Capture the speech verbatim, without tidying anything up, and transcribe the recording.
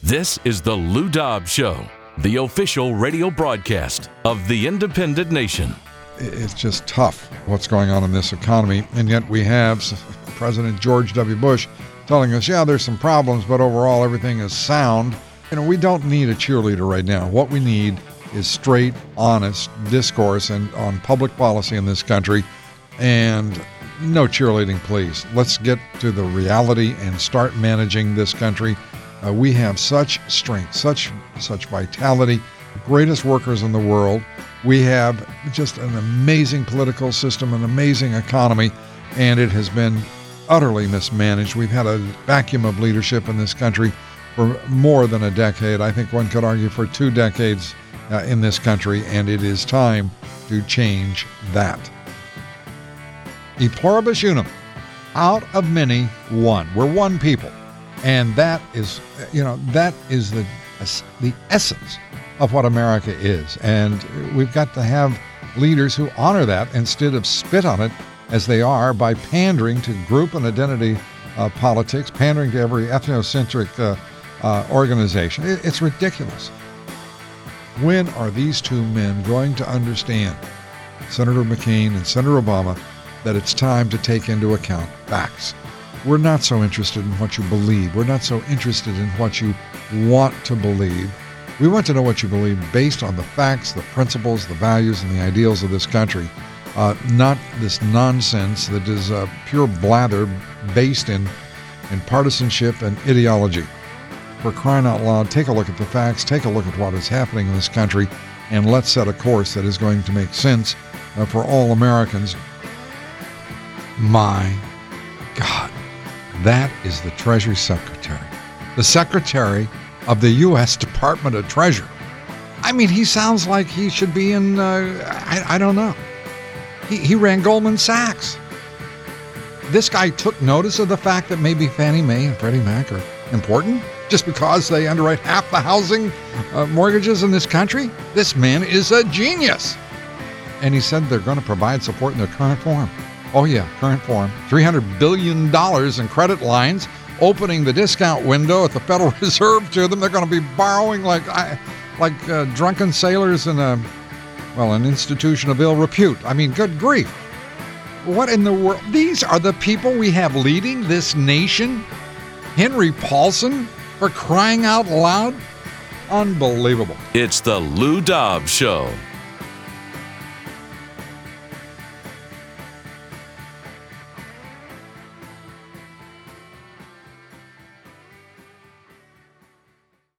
This is the Lou Dobbs Show, the official radio broadcast of the independent nation. It's just tough what's going on in this economy, and yet we have President George W. Bush telling us, yeah, there's some problems, but overall everything is sound. You know, we don't need a cheerleader right now. What we need is straight, honest discourse and on public policy in this country, and no cheerleading, please. Let's get to the reality and start managing this country. Uh, we have such strength, such such vitality, greatest workers in the world. We have just an amazing political system, an amazing economy, and it has been utterly mismanaged. We've had a vacuum of leadership in this country for more than a decade. I think one could argue for two decades uh, in this country, and it is time to change that. E pluribus unum, out of many, one. We're one people. And that is, you know, that is the the essence of what America is. And we've got to have leaders who honor that instead of spit on it as they are by pandering to group and identity uh, politics, pandering to every ethnocentric uh, uh, organization. It, it's ridiculous. When are these two men going to understand, Senator McCain and Senator Obama, that it's time to take into account facts? We're not so interested in what you believe. We're not so interested in what you want to believe. We want to know what you believe based on the facts, the principles, the values, and the ideals of this country, uh, not this nonsense that is uh, pure blather based in, in partisanship and ideology. For crying out loud, take a look at the facts, take a look at what is happening in this country, and let's set a course that is going to make sense uh, for all Americans. My God. That is the Treasury Secretary, the Secretary of the U S Department of Treasury. I mean, he sounds like he should be in, uh, I, I don't know. He, he ran Goldman Sachs. This guy took notice of the fact that maybe Fannie Mae and Freddie Mac are important just because they underwrite half the housing uh, mortgages in this country. This man is a genius. And he said they're going to provide support in their current form. Oh, yeah, current form. three hundred billion dollars in credit lines, opening the discount window at the Federal Reserve to them. They're going to be borrowing like like uh, drunken sailors in a, well, an institution of ill repute. I mean, good grief. What in the world? These are the people we have leading this nation? Henry Paulson, for crying out loud? Unbelievable. It's the Lou Dobbs Show.